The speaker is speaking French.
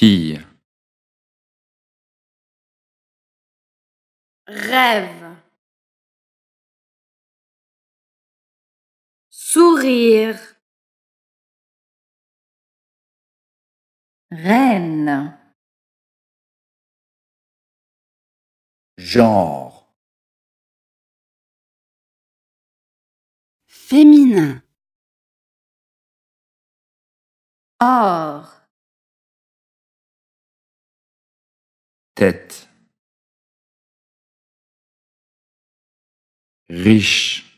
fille, rêve, sourire, reine, genre, féminin, or, tête, riche,